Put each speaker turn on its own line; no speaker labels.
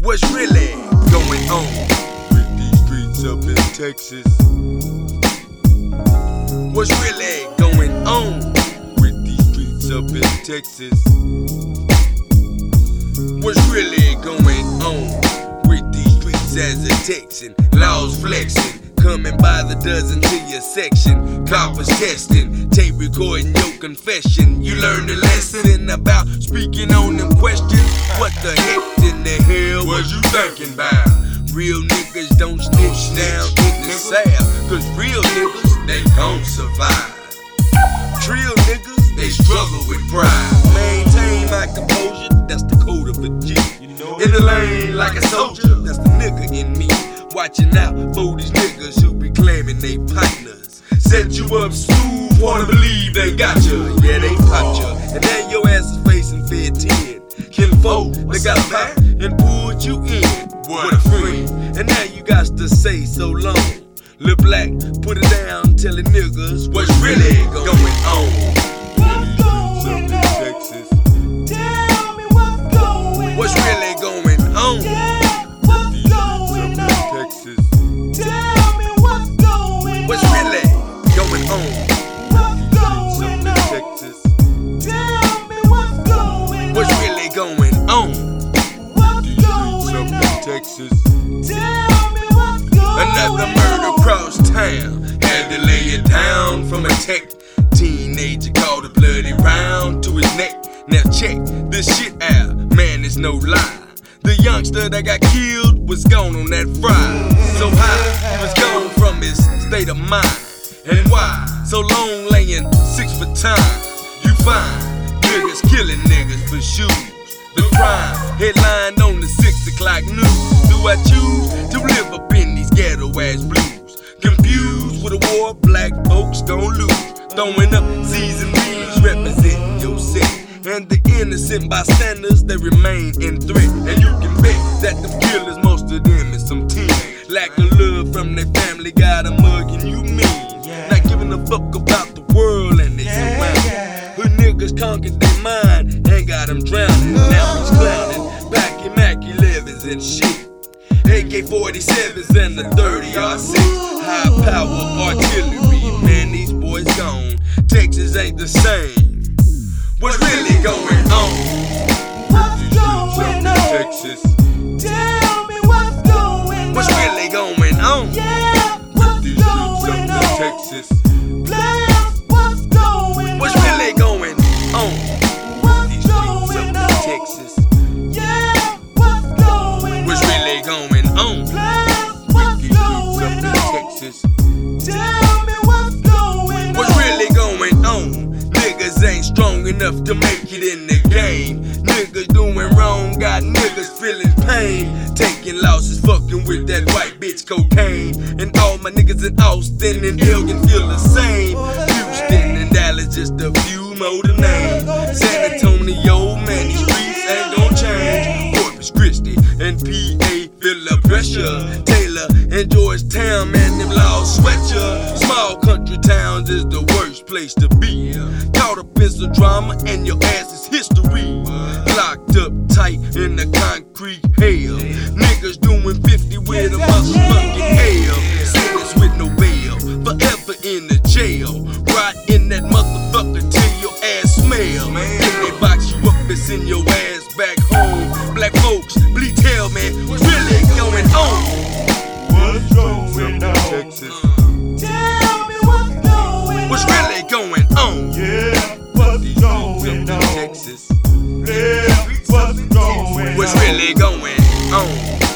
What's really going on with these streets up in Texas? What's really going on with these streets up in Texas? What's really going on with these streets as a Texan? Laws flexing, coming by the dozen to your section. Coppers testing, tape recording your confession. You learned a lesson about speaking on them questions. What the heck in the hell was you thinking about? Real niggas don't snitch down in the South, cause real niggas, they gon' survive. Real niggas, they struggle with pride. Maintain my composure, that's the code of a G. In the lane like a soldier, that's the nigga in me. Watching out for these niggas who be claiming they partners. Set you up smooth, wanna believe they got you. Yeah, they popped you, and now your ass is facing Fed 10. Kinfolk, they got a back and pulled you in with a friend. And now you got to say so long. Lil Black, put it down, telling niggas what's really going on.
What's going on?
Texas.
Tell me what's going on.
What's really going on?
Yeah, what's going on?
Texas.
Tell me what's going on.
What's really going on?
What's going on?
Texas.
Tell me what's going on.
What's really going on?
What's going on?
Texas.
Tell me what's going on.
Another murder cross town. Had to lay it down from a tech. Teenager called a bloody round to his neck. Now check this shit out, man, it's no lie. The youngster that got killed was gone on that Friday. So high, he was gone from his state of mind. And why? So long laying 6 for time. You find niggas killing niggas for shoes. The crime headlined on the 6 o'clock news. Do I choose to live up in these ghetto ass blues? Confused with a war, black folks gon' lose. Throwing up Z's and B's, representing your city. And the innocent bystanders, they remain in threat. And you can bet that the killers, most of them is some teen. Lack of love from their family, got a mugging you mean. Not giving a fuck about the world and they surrounding. Hood niggas conquered their mind and got them drowning. Now he's clowning, packing Mac 11s and shit. AK-47s and the 30-06. High power artillery, man, these boys gone. Texas ain't the same. What's really going on?
What's going on?
Texas.
Tell me what's going on.
What's really going on?
Yeah, what's going on?
Texas.
Players, what's going on?
What's really going on?
What's going on?
Texas.
Yeah, what's going on?
What's really going on?
Players, what's going on?
Texas.
Tell me what's going on.
What's really going on? Niggas ain't strong enough to make it in the game. Niggas doing wrong, got niggas feeling pain. Taking losses, fucking with that white bitch cocaine. And all my niggas in Austin and Elgin feel the same. Houston and Dallas, just a few more to name. San Antonio, man, these streets ain't gon' change. Corpus Christi and PA feel the pressure. Taylor and Georgetown, man, them laws sweat ya. Small country towns is the worst place to be. Caught up in some drama and your ass is history. Locked up tight in the concrete hell. Niggas doing 50 with a motherfucking hell. Sentence with no bail, forever in the jail. Rot in that motherfucker till your ass smell. If they box you up and send your ass back home. Black folks, please tell me what's really going on.
What's going on?
Texas.
Tell me what's going on.
What's really going on?
Yeah, what's going on?
Texas.
Yeah, what's going on?
What's really going on?